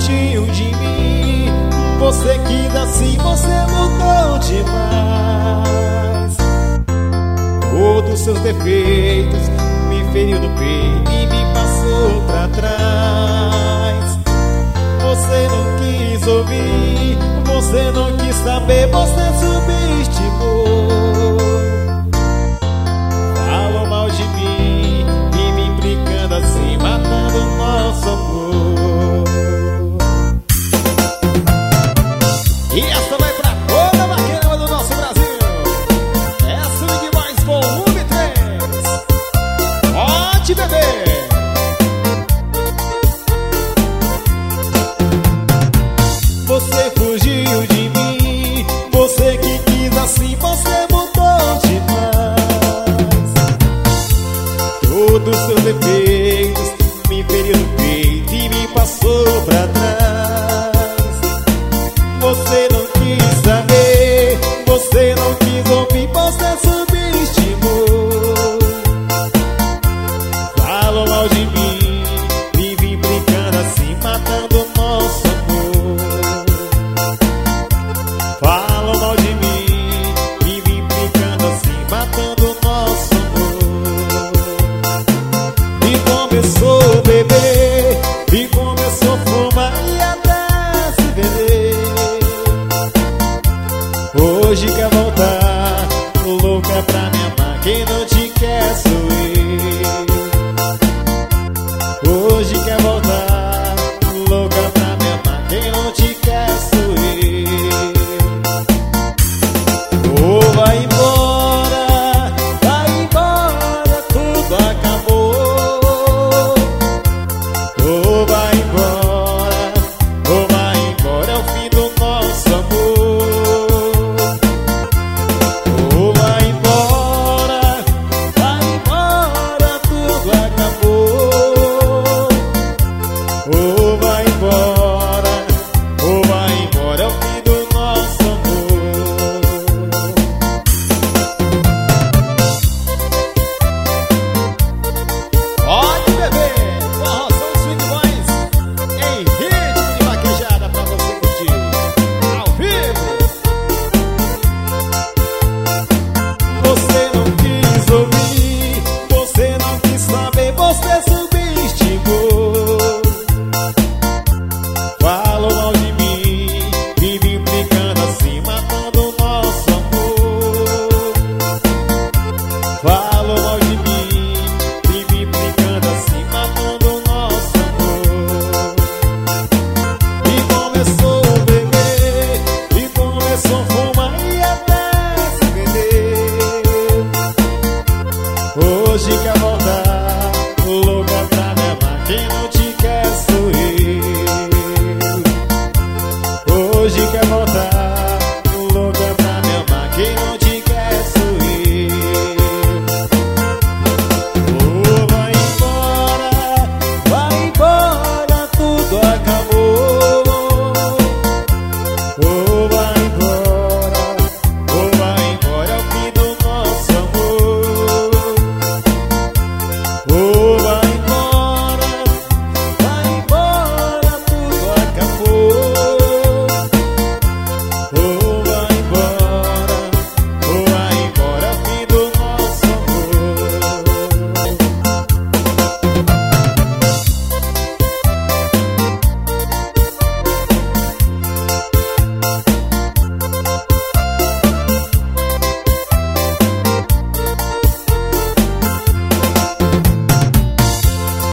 fugiu de mim. Você quis assim, você mudou demais. Todos seus defeitos me feriu no peito e me passou pra trás. Você não quis ouvir, você não quis saber, você subestimou. Falou mal de mim e me implicando assim, matando o nosso amor. E essa vai pra toda a vaqueira do nosso Brasil. É Swing Boys Volume 3. Pode beber. Você fugiu de mim, você que quis assim, você mudou demais. Todos seus defeitos me feriu no peito e me passou pra trás. Você não quis saber, você não quis ouvir, você subestimou. Falou mal de mim, vive brincando assim, matando o nosso amor. Falou mal de mim, vive implicando assim, matando o nosso amor. E começou a beber, e começou a fumar e até se vender. Hoje quer voltar, louca pra me amar, quem não te quer sou eu. Hoje quer voltar, louca pra me amar, quem não te quer sou eu. Oh, vai embora, tudo acabou. Oh, vai embora, é o fim do nosso amor. Oh, vai embora, tudo acabou. Oh,